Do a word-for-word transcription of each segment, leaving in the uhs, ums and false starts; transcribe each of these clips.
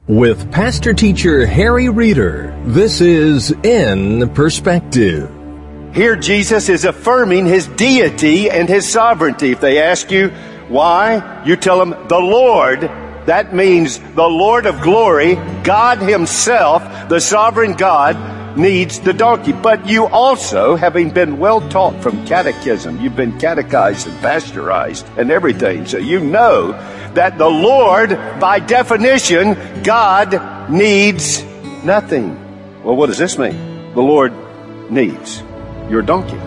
With Pastor Teacher Harry Reeder, this is In Perspective. Here Jesus is affirming His deity and His sovereignty. If they ask you why, you tell them the Lord. That means the Lord of glory, God Himself, the sovereign God, needs the donkey. But you also, having been well taught from catechism, you've been catechized and pasteurized and everything, so you know that the Lord, by definition, God needs nothing. Well, what does this mean? The Lord needs your donkey.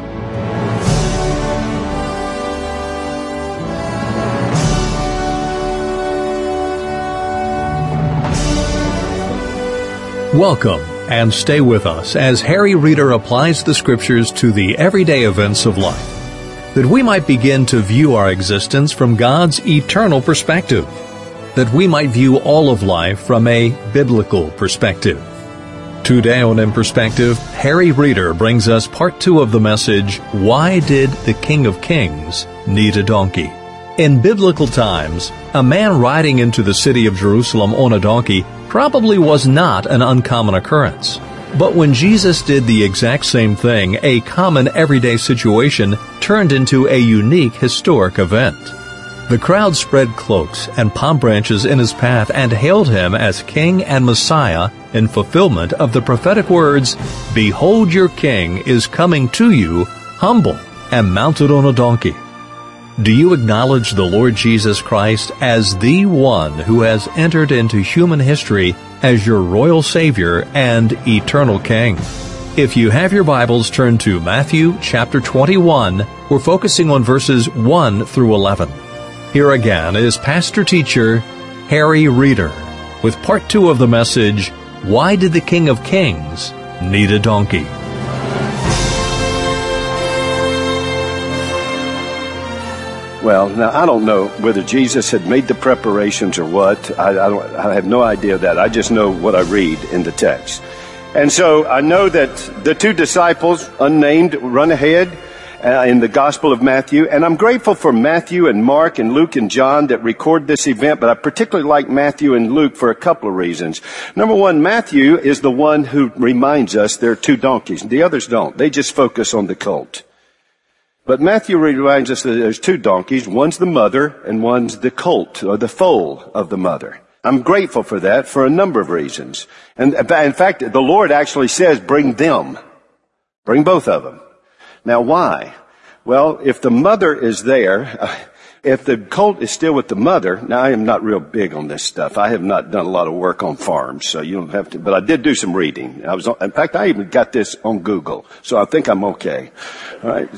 Welcome, and stay with us as Harry Reeder applies the Scriptures to the everyday events of life, that we might begin to view our existence from God's eternal perspective, that we might view all of life from a biblical perspective. Today on In Perspective, Harry Reeder brings us part two of the message, Why Did the King of Kings Need a Donkey? In biblical times, a man riding into the city of Jerusalem on a donkey probably was not an uncommon occurrence. But when Jesus did the exact same thing, a common everyday situation turned into a unique historic event. The crowd spread cloaks and palm branches in His path and hailed Him as King and Messiah in fulfillment of the prophetic words, "Behold, your King is coming to you, humble and mounted on a donkey." Do you acknowledge the Lord Jesus Christ as the one who has entered into human history as your royal Savior and eternal King? If you have your Bibles, turn to Matthew chapter twenty-one. We're focusing on verses one through eleven. Here again is Pastor Teacher Harry Reeder with part two of the message, Why Did the King of Kings Need a Donkey? Well, now, I don't know whether Jesus had made the preparations or what. I, I, don't, I have no idea of that. I just know what I read in the text. And so I know that the two disciples, unnamed, run ahead uh, in the Gospel of Matthew. And I'm grateful for Matthew and Mark and Luke and John that record this event. But I particularly like Matthew and Luke for a couple of reasons. Number one, Matthew is the one who reminds us there are two donkeys. The others don't. They just focus on the colt. But Matthew reminds us that there's two donkeys. One's the mother and one's the colt, or the foal of the mother. I'm grateful for that for a number of reasons. And in fact, the Lord actually says, bring them. Bring both of them. Now, why? Well, if the mother is there, if the colt is still with the mother, now I am not real big on this stuff. I have not done a lot of work on farms, so you don't have to, but I did do some reading. I was, in fact, I even got this on Google, so I think I'm okay. All right.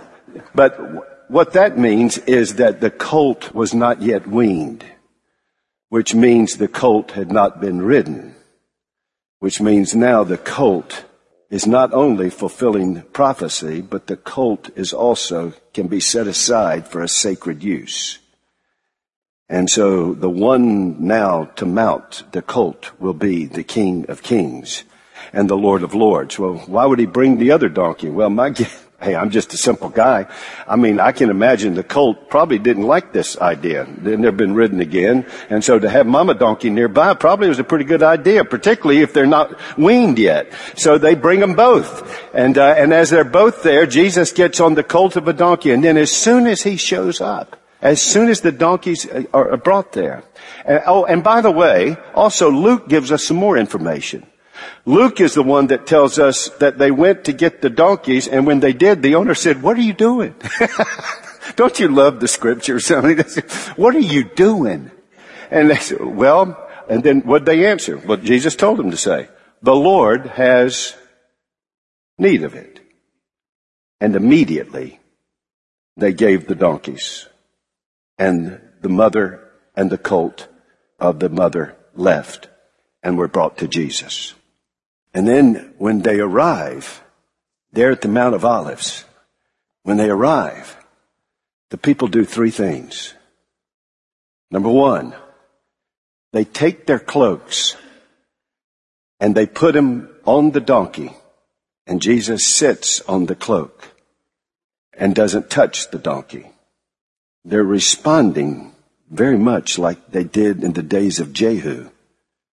But what that means is that the colt was not yet weaned, which means the colt had not been ridden, which means now the colt is not only fulfilling prophecy, but the colt is also can be set aside for a sacred use. And so the one now to mount the colt will be the King of Kings and the Lord of Lords. Well, why would He bring the other donkey? Well, my Hey, I'm just a simple guy. I mean, I can imagine the colt probably didn't like this idea. They'd never been ridden again. And so to have Mama Donkey nearby probably was a pretty good idea, particularly if they're not weaned yet. So they bring them both. And, uh, and as they're both there, Jesus gets on the colt of a donkey. And then as soon as He shows up, as soon as the donkeys are brought there. And, oh, and by the way, also Luke gives us some more information. Luke is the one that tells us that they went to get the donkeys, and when they did, the owner said, "What are you doing?" Don't you love the Scriptures? I mean, what are you doing? And they said, well, and then what'd they answer? What Jesus told them to say. The Lord has need of it. And immediately they gave the donkeys, and the mother and the colt of the mother left and were brought to Jesus. And then when they arrive, there at the Mount of Olives, when they arrive, the people do three things. Number one, they take their cloaks and they put them on the donkey, and Jesus sits on the cloak and doesn't touch the donkey. They're responding very much like they did in the days of Jehu.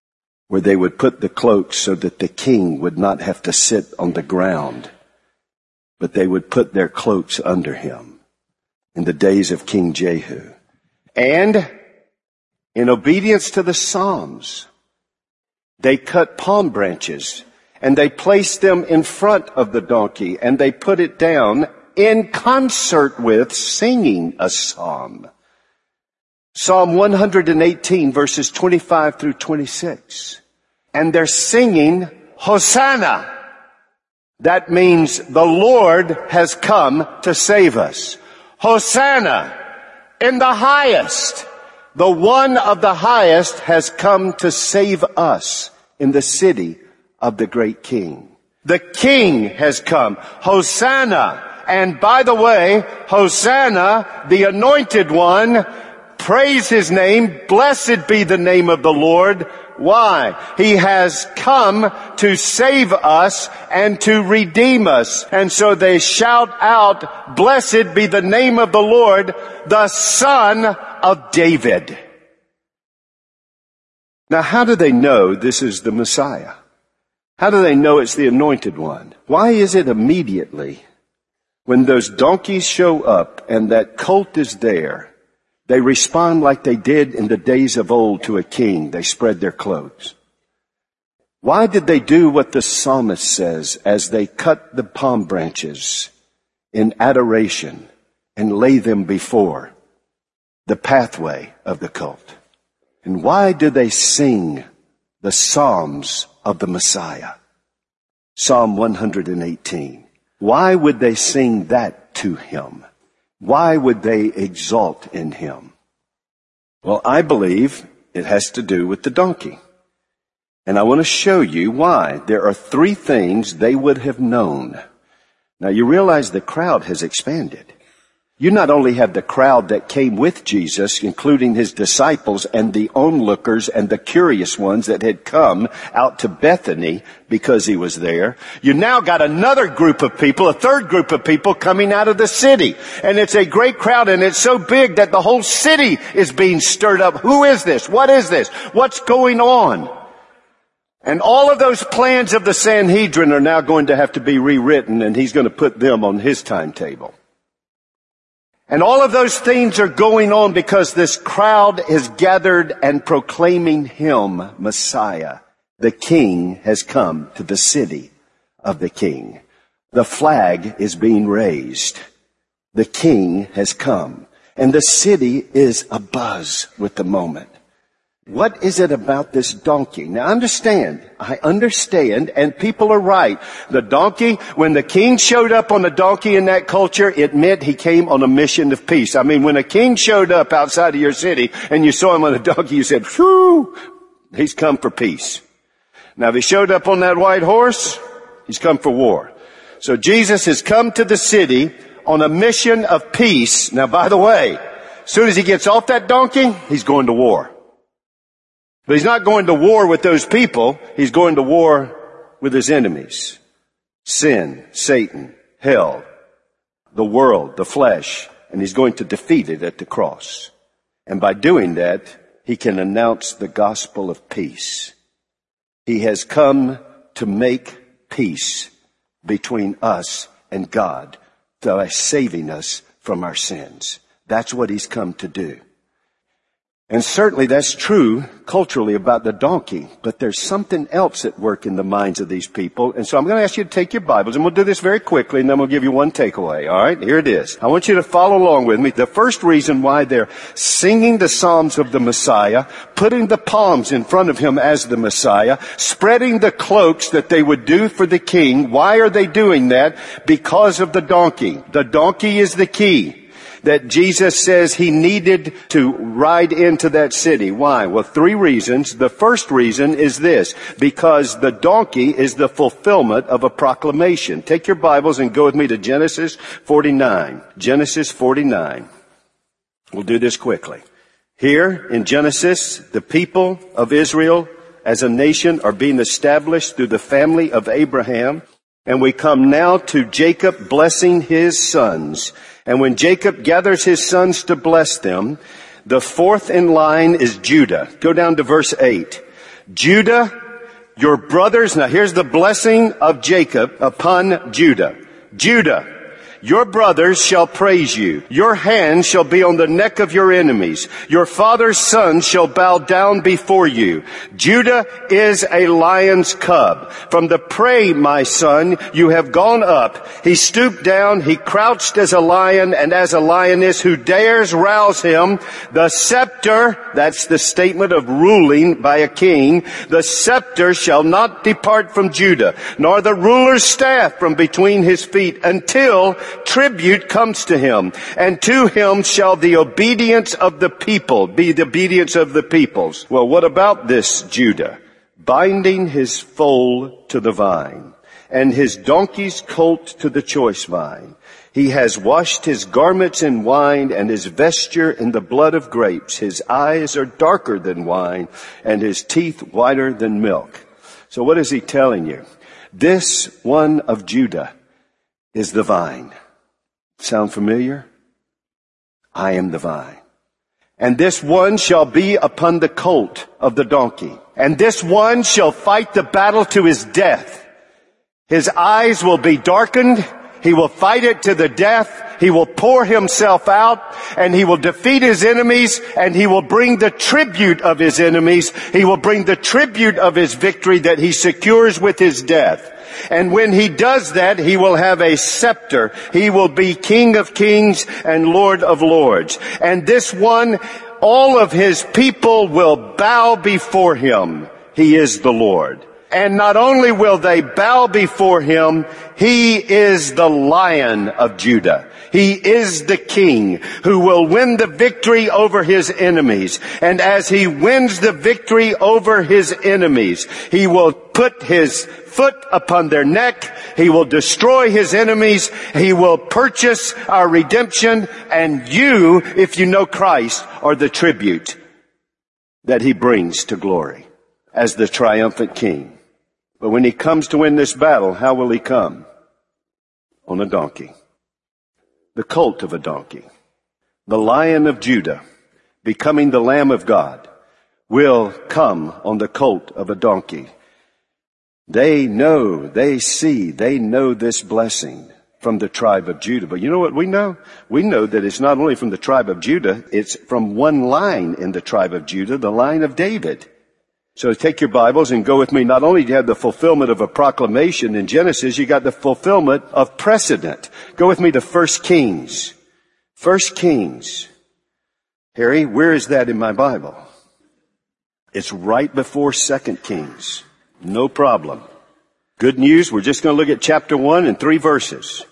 where they would put the cloaks so that the king would not have to sit on the ground, but they would put their cloaks under him in the days of King Jehu. And in obedience to the Psalms, they cut palm branches and they placed them in front of the donkey and they put it down in concert with singing a psalm. Psalm one hundred eighteen, verses twenty-five through twenty-six. And they're singing Hosanna. That means the Lord has come to save us. Hosanna in the highest. The one of the highest has come to save us in the city of the great King. The King has come. Hosanna. And by the way, Hosanna, the anointed one, praise his name. Blessed be the name of the Lord. Why? He has come to save us and to redeem us. And so they shout out, blessed be the name of the Lord, the Son of David. Now, how do they know this is the Messiah? How do they know it's the anointed one? Why is it immediately when those donkeys show up and that colt is there, they respond like they did in the days of old to a king? They spread their cloaks. Why did they do what the psalmist says as they cut the palm branches in adoration and lay them before the pathway of the colt? And why do they sing the Psalms of the Messiah? Psalm one hundred eighteen. Why would they sing that to him? Why would they exalt in him? Well, I believe it has to do with the donkey. And I want to show you why. There are three things they would have known. Now, you realize the crowd has expanded. You not only have the crowd that came with Jesus, including his disciples and the onlookers and the curious ones that had come out to Bethany because he was there. You now got another group of people, a third group of people coming out of the city. And it's a great crowd, and it's so big that the whole city is being stirred up. Who is this? What is this? What's going on? And all of those plans of the Sanhedrin are now going to have to be rewritten, and he's going to put them on his timetable. And all of those things are going on because this crowd is gathered and proclaiming him Messiah. The King has come to the city of the King. The flag is being raised. The King has come. And the city is abuzz with the moment. What is it about this donkey? Now understand, I understand, and people are right. The donkey, when the king showed up on a donkey in that culture, it meant he came on a mission of peace. I mean, when a king showed up outside of your city and you saw him on a donkey, you said, phew, he's come for peace. Now if he showed up on that white horse, he's come for war. So Jesus has come to the city on a mission of peace. Now by the way, as soon as he gets off that donkey, he's going to war. But he's not going to war with those people. He's going to war with his enemies. Sin, Satan, hell, the world, the flesh. And he's going to defeat it at the cross. And by doing that, he can announce the gospel of peace. He has come to make peace between us and God by saving us from our sins. That's what he's come to do. And certainly that's true culturally about the donkey, but there's something else at work in the minds of these people. And so I'm going to ask you to take your Bibles, and we'll do this very quickly, and then we'll give you one takeaway. All right, here it is. I want you to follow along with me. The first reason why they're singing the Psalms of the Messiah, putting the palms in front of him as the Messiah, spreading the cloaks that they would do for the king. Why are they doing that? Because of the donkey. The donkey is the key that Jesus says he needed to ride into that city. Why? Well, three reasons. The first reason is this, because the donkey is the fulfillment of a proclamation. Take your Bibles and go with me to Genesis forty-nine. Genesis forty-nine. We'll do this quickly. Here in Genesis, the people of Israel as a nation are being established through the family of Abraham. And we come now to Jacob blessing his sons. And when Jacob gathers his sons to bless them, the fourth in line is Judah. Go down to verse eight. Judah, your brothers, now here's the blessing of Jacob upon Judah. Judah, your brothers shall praise you. Your hand shall be on the neck of your enemies. Your father's sons shall bow down before you. Judah is a lion's cub. From the prey, my son, you have gone up. He stooped down. He crouched as a lion and as a lioness. Who dares rouse him? The scepter, that's the statement of ruling by a king. The scepter shall not depart from Judah, nor the ruler's staff from between his feet, until tribute comes to him, and to him shall the obedience of the people be the obedience of the peoples. Well, what about this Judah? Binding his foal to the vine, and his donkey's colt to the choice vine. He has washed his garments in wine, and his vesture in the blood of grapes. His eyes are darker than wine, and his teeth whiter than milk. So what is he telling you? This one of Judah is the vine. Sound familiar? I am the vine. And this one shall be upon the colt of the donkey. And this one shall fight the battle to his death. His eyes will be darkened. He will fight it to the death. He will pour himself out, and he will defeat his enemies, and he will bring the tribute of his enemies. He will bring the tribute of his victory that he secures with his death. And when he does that, he will have a scepter. He will be King of kings and Lord of lords. And this one, all of his people will bow before him. He is the Lord. And not only will they bow before him, he is the Lion of Judah. He is the King who will win the victory over his enemies. And as he wins the victory over his enemies, he will put his foot upon their neck. He will destroy his enemies. He will purchase our redemption. And you, if you know Christ, are the tribute that he brings to glory as the triumphant King. But when he comes to win this battle, how will he come? On a donkey. The colt of a donkey. The Lion of Judah, becoming the Lamb of God, will come on the colt of a donkey. They know, they see, they know this blessing from the tribe of Judah. But you know what we know? We know that it's not only from the tribe of Judah, it's from one line in the tribe of Judah, the line of David. So take your Bibles and go with me. Not only do you have the fulfillment of a proclamation in Genesis, you got the fulfillment of precedent. Go with me to First Kings. First Kings. Harry, where is that in my Bible? It's right before Second Kings. No problem. Good news, we're just going to look at chapter one and three verses.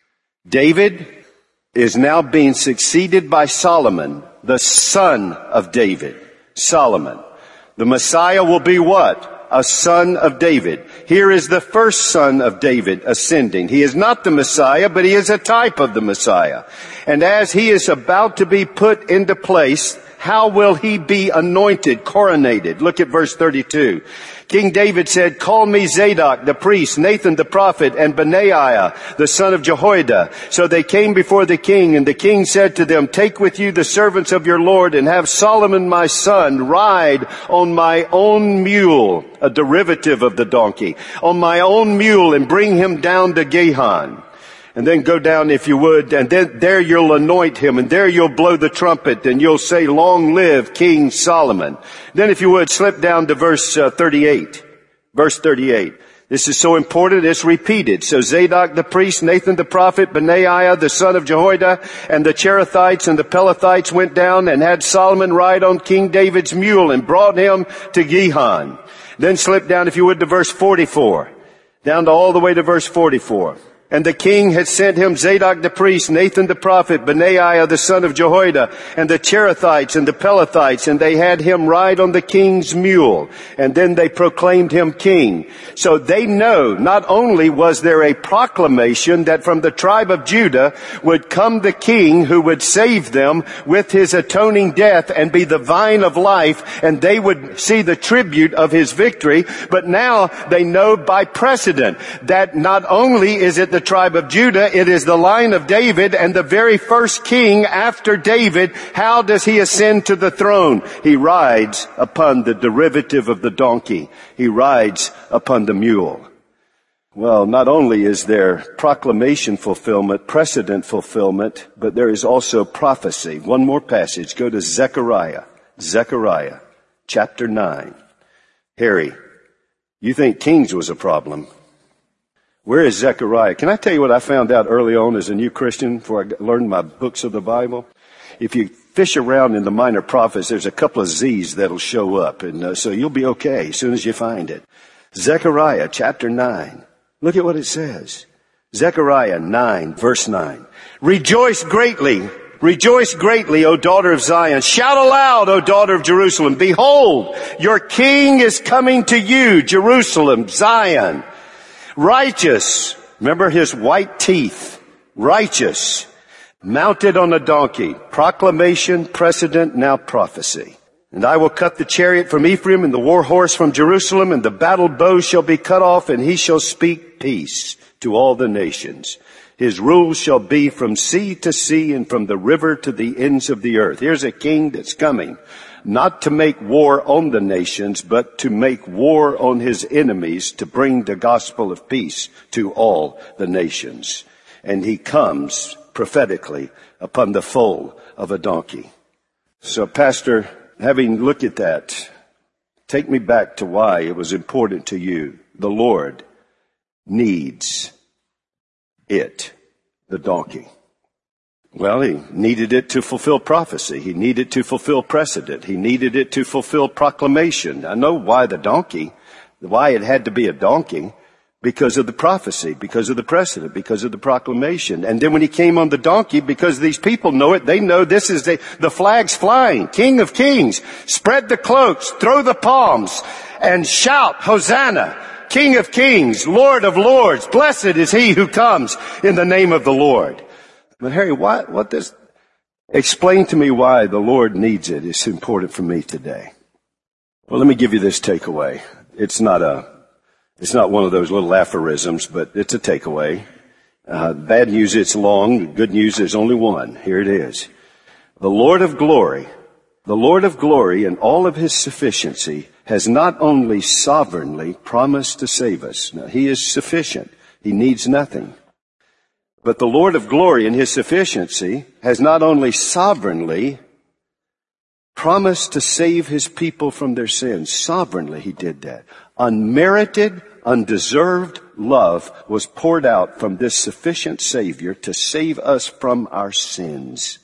David is now being succeeded by Solomon, the son of David. Solomon. The Messiah will be what? A son of David. Here is the first son of David ascending. He is not the Messiah, but he is a type of the Messiah. And as he is about to be put into place, how will he be anointed, coronated? Look at verse thirty-two. King David said, call me Zadok the priest, Nathan the prophet, and Benaiah the son of Jehoiada. So they came before the king, and the king said to them, take with you the servants of your Lord, and have Solomon my son ride on my own mule, a derivative of the donkey, on my own mule, and bring him down to Gihon. And then go down, if you would, and then there you'll anoint him, and there you'll blow the trumpet, and you'll say, long live King Solomon. Then if you would, slip down to verse uh, thirty-eight. Verse thirty-eight. This is so important, it's repeated. So Zadok the priest, Nathan the prophet, Benaiah the son of Jehoiada, and the Cherethites and the Pelethites went down and had Solomon ride on King David's mule and brought him to Gihon. Then slip down, if you would, to verse forty-four. Down to all the way to verse forty-four. And the king had sent him Zadok the priest, Nathan the prophet, Benaiah the son of Jehoiada, and the Cherethites and the Pelethites, and they had him ride on the king's mule. And then they proclaimed him king. So they know not only was there a proclamation that from the tribe of Judah would come the king who would save them with his atoning death and be the vine of life, and they would see the tribute of his victory, but now they know by precedent that not only is it the tribe of Judah. It is the line of David and the very first king after David. How does he ascend to the throne? He rides upon the derivative of the donkey. He rides upon the mule. Well, not only is there proclamation fulfillment, precedent fulfillment, but there is also prophecy. One more passage. Go to Zechariah. Zechariah, chapter nine. Harry, you think Kings was a problem. Where is Zechariah? Can I tell you what I found out early on as a new Christian before I learned my books of the Bible? If you fish around in the minor prophets, there's a couple of Z's that'll show up, and uh, so you'll be okay as soon as you find it. Zechariah, chapter nine. Look at what it says. Zechariah nine, verse nine. Rejoice greatly, rejoice greatly, O daughter of Zion. Shout aloud, O daughter of Jerusalem. Behold, your king is coming to you, Jerusalem, Zion. Righteous, remember his white teeth, righteous, mounted on a donkey. Proclamation, precedent, now prophecy. And I will cut the chariot from Ephraim and the war horse from Jerusalem, and the battle bow shall be cut off, and he shall speak peace to all the nations. His rule shall be from sea to sea and from the river to the ends of the earth. Here's a king that's coming, not to make war on the nations, but to make war on his enemies, to bring the gospel of peace to all the nations. And he comes prophetically upon the foal of a donkey. So, Pastor, having looked at that, take me back to why it was important to you. The Lord needs it, the donkey. Well, he needed it to fulfill prophecy. He needed to fulfill precedent. He needed it to fulfill proclamation. I know why the donkey, why it had to be a donkey, because of the prophecy, because of the precedent, because of the proclamation. And then when he came on the donkey, because these people know it, they know this is the, the flag's flying. King of Kings, spread the cloaks, throw the palms, and shout, Hosanna, King of Kings, Lord of Lords, blessed is he who comes in the name of the Lord. But Harry, why, what does, explain to me why the Lord needs it. It's important for me today. Well, let me give you this takeaway. It's not a, It's not one of those little aphorisms, but it's a takeaway. Uh, bad news, it's long. Good news, there's only one. Here it is. The Lord of glory, the Lord of glory in all of his sufficiency has not only sovereignly promised to save us. Now, he is sufficient. He needs nothing. But the Lord of glory in his sufficiency has not only sovereignly promised to save his people from their sins. Sovereignly, he did that. Unmerited, undeserved love was poured out from this sufficient Savior to save us from our sins.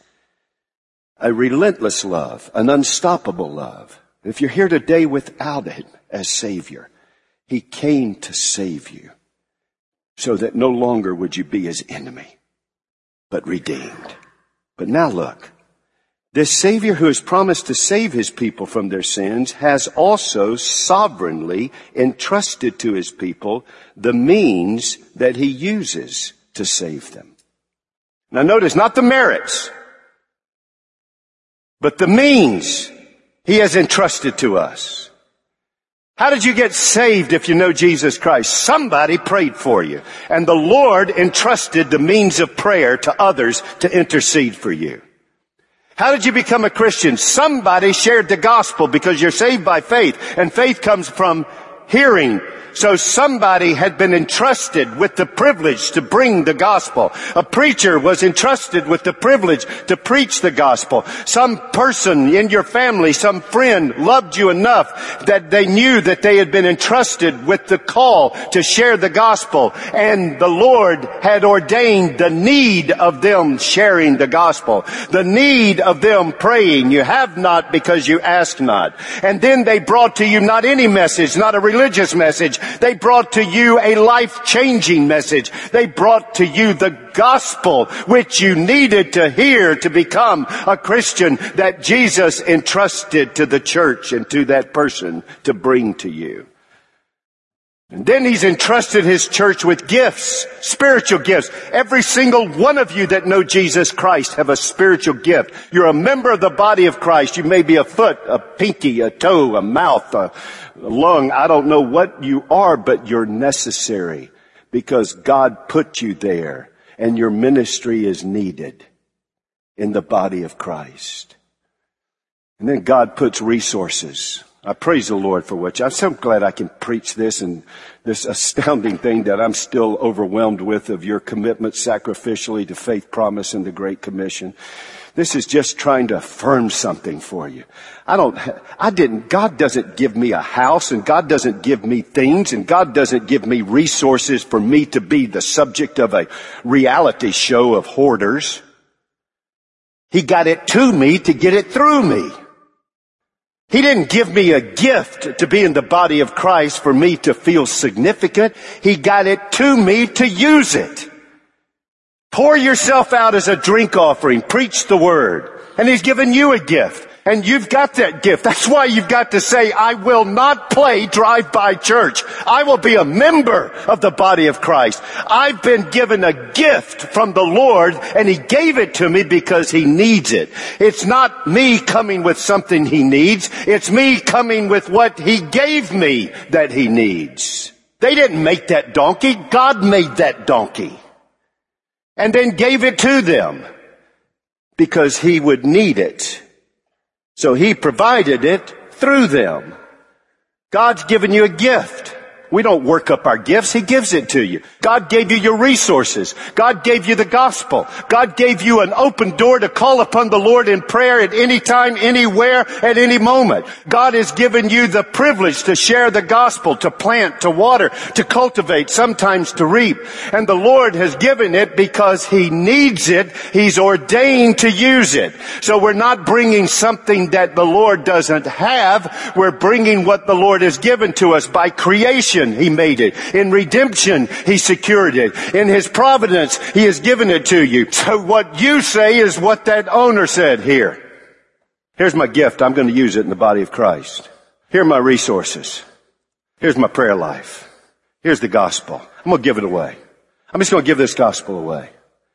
A relentless love, an unstoppable love. If you're here today without him as Savior, he came to save you so that no longer would you be his enemy, but redeemed. But now look. This Savior who has promised to save his people from their sins has also sovereignly entrusted to his people the means that he uses to save them. Now notice, not the merits, but the means he has entrusted to us. How did you get saved if you know Jesus Christ? Somebody prayed for you, and the Lord entrusted the means of prayer to others to intercede for you. How did you become a Christian? Somebody shared the gospel, because you're saved by faith, and faith comes from hearing. So somebody had been entrusted with the privilege to bring the gospel. A preacher was entrusted with the privilege to preach the gospel. Some person in your family, some friend loved you enough that they knew that they had been entrusted with the call to share the gospel. And the Lord had ordained the need of them sharing the gospel. The need of them praying. You have not because you ask not. And then they brought to you not any message, not a religious message. They brought to you a life-changing message. They brought to you the gospel which you needed to hear to become a Christian, that Jesus entrusted to the church and to that person to bring to you. And then he's entrusted his church with gifts, spiritual gifts. Every single one of you that know Jesus Christ have a spiritual gift. You're a member of the body of Christ. You may be a foot, a pinky, a toe, a mouth, a lung. I don't know what you are, but you're necessary because God put you there and your ministry is needed in the body of Christ. And then God puts resources. I praise the Lord for which. I'm so glad I can preach this and this astounding thing that I'm still overwhelmed with of your commitment sacrificially to faith, promise, and the Great Commission. This is just trying to affirm something for you. I don't, I didn't, God doesn't give me a house and God doesn't give me things and God doesn't give me resources for me to be the subject of a reality show of hoarders. He got it to me to get it through me. He didn't give me a gift to be in the body of Christ for me to feel significant. He got it to me to use it. Pour yourself out as a drink offering. Preach the word. And He's given you a gift. And you've got that gift. That's why you've got to say, I will not play drive-by church. I will be a member of the body of Christ. I've been given a gift from the Lord, and He gave it to me because He needs it. It's not me coming with something He needs. It's me coming with what He gave me that He needs. They didn't make that donkey. God made that donkey. And then gave it to them because He would need it. So He provided it through them. God's given you a gift. We don't work up our gifts. He gives it to you. God gave you your resources. God gave you the gospel. God gave you an open door to call upon the Lord in prayer at any time, anywhere, at any moment. God has given you the privilege to share the gospel, to plant, to water, to cultivate, sometimes to reap. And the Lord has given it because He needs it. He's ordained to use it. So we're not bringing something that the Lord doesn't have. We're bringing what the Lord has given to us by creation. He made it. In redemption, He secured it. In His providence, He has given it to you. So what you say is what that owner said here. Here's my gift. I'm going to use it in the body of Christ. Here are my resources. Here's my prayer life. Here's the gospel. I'm going to give it away. I'm just going to give this gospel away.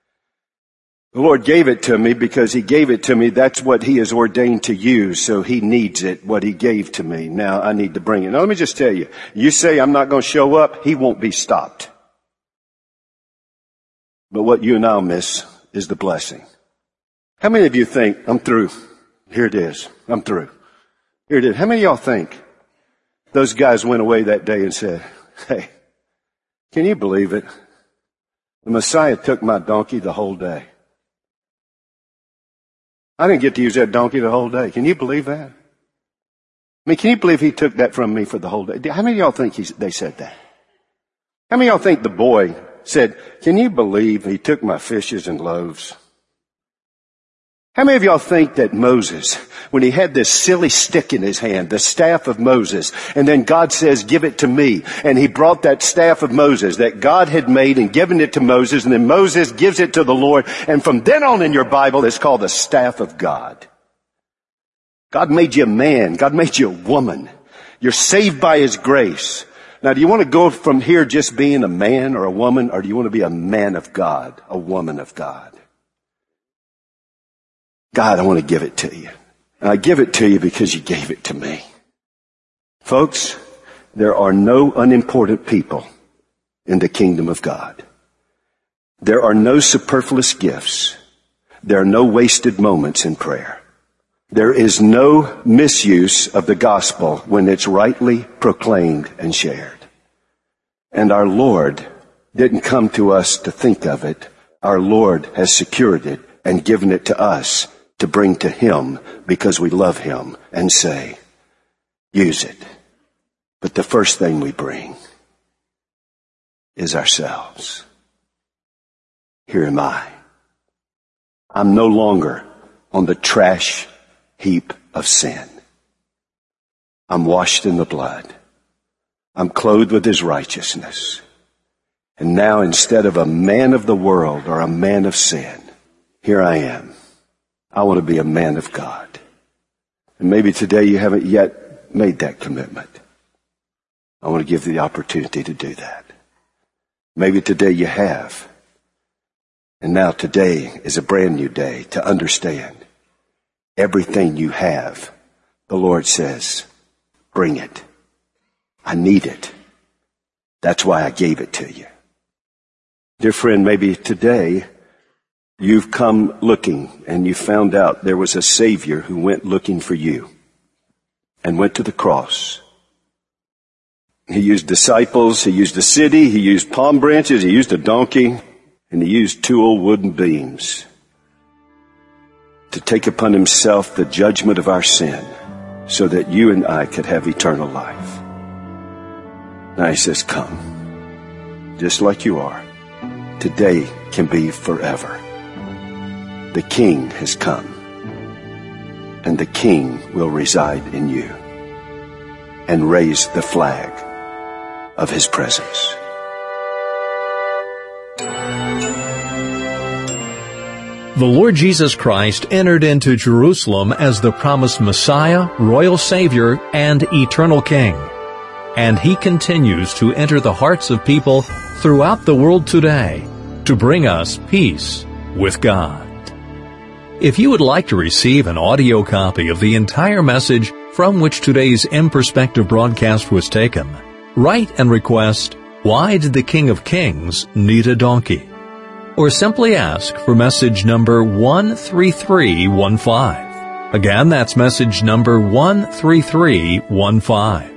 The Lord gave it to me because He gave it to me. That's what He is ordained to use, so He needs it, what He gave to me. Now I need to bring it. Now let me just tell you, you say I'm not going to show up, He won't be stopped. But what you and I'll miss is the blessing. How many of you think, I'm through? Here it is. I'm through. Here it is. How many of y'all think those guys went away that day and said, hey, can you believe it? The Messiah took my donkey the whole day. I didn't get to use that donkey the whole day. Can you believe that? I mean, can you believe He took that from me for the whole day? How many of y'all think he's, they said that? How many of y'all think the boy said, can you believe He took my fishes and loaves? How many of y'all think that Moses, when he had this silly stick in his hand, the staff of Moses, and then God says, give it to me, and He brought that staff of Moses that God had made and given it to Moses, and then Moses gives it to the Lord, and from then on in your Bible, it's called the staff of God. God made you a man. God made you a woman. You're saved by His grace. Now, do you want to go from here just being a man or a woman, or do you want to be a man of God, a woman of God? God, I want to give it to you. And I give it to you because You gave it to me. Folks, there are no unimportant people in the kingdom of God. There are no superfluous gifts. There are no wasted moments in prayer. There is no misuse of the gospel when it's rightly proclaimed and shared. And our Lord didn't come to us to think of it. Our Lord has secured it and given it to us to bring to Him because we love Him and say, use it. But the first thing we bring is ourselves. Here am I. I'm no longer on the trash heap of sin. I'm washed in the blood. I'm clothed with His righteousness. And now instead of a man of the world or a man of sin, here I am. I want to be a man of God. And maybe today you haven't yet made that commitment. I want to give you the opportunity to do that. Maybe today you have. And now today is a brand new day to understand everything you have. The Lord says, bring it. I need it. That's why I gave it to you. Dear friend, maybe today you've come looking and you found out there was a Savior who went looking for you and went to the cross. He used disciples, he used a city, he used palm branches, he used a donkey, and he used two old wooden beams to take upon himself the judgment of our sin so that you and I could have eternal life. Now he says, come, just like you are. Today can be forever. The King has come, and the King will reside in you and raise the flag of his presence. The Lord Jesus Christ entered into Jerusalem as the promised Messiah, royal Savior, and eternal King. And he continues to enter the hearts of people throughout the world today to bring us peace with God. If you would like to receive an audio copy of the entire message from which today's In Perspective broadcast was taken, write and request, "Why did the King of Kings need a donkey?" Or simply ask for message number one three three one five. Again, that's message number one three three one five.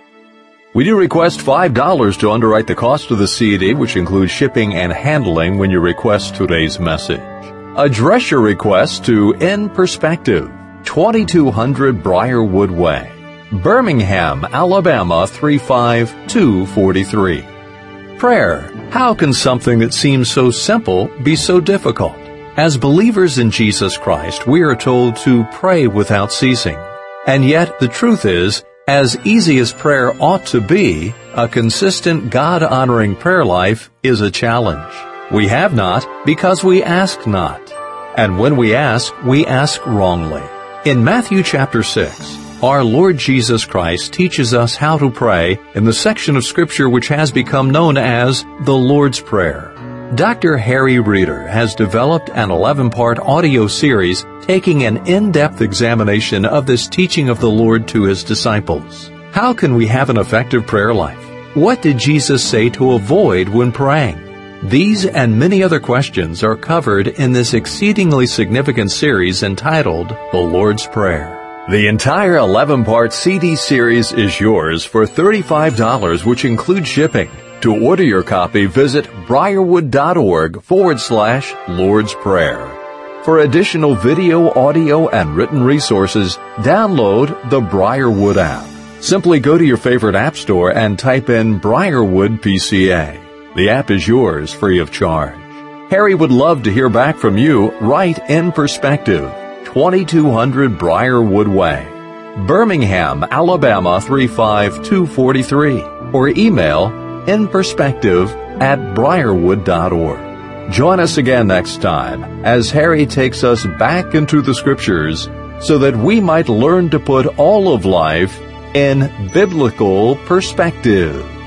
We do request five dollars to underwrite the cost of the C D, which includes shipping and handling when you request today's message. Address your request to In Perspective, twenty-two hundred Briarwood Way, Birmingham, Alabama three five two four three. Prayer. How can something that seems so simple be so difficult? As believers in Jesus Christ, we are told to pray without ceasing. And yet, the truth is, as easy as prayer ought to be, a consistent God-honoring prayer life is a challenge. We have not because we ask not. And when we ask, we ask wrongly. In Matthew chapter six, our Lord Jesus Christ teaches us how to pray in the section of Scripture which has become known as the Lord's Prayer. Doctor Harry Reeder has developed an eleven-part audio series taking an in-depth examination of this teaching of the Lord to his disciples. How can we have an effective prayer life? What did Jesus say to avoid when praying? These and many other questions are covered in this exceedingly significant series entitled The Lord's Prayer. The entire eleven-part C D series is yours for thirty-five dollars, which includes shipping. To order your copy, visit briarwood.org forward slash Lord's Prayer. For additional video, audio, and written resources, download the Briarwood app. Simply go to your favorite app store and type in Briarwood P C A. The app is yours free of charge. Harry would love to hear back from you. Write In Perspective, twenty-two hundred Briarwood Way, Birmingham, Alabama three five two four three, or email inperspective at briarwood dot org. Join us again next time as Harry takes us back into the Scriptures so that we might learn to put all of life in biblical perspective.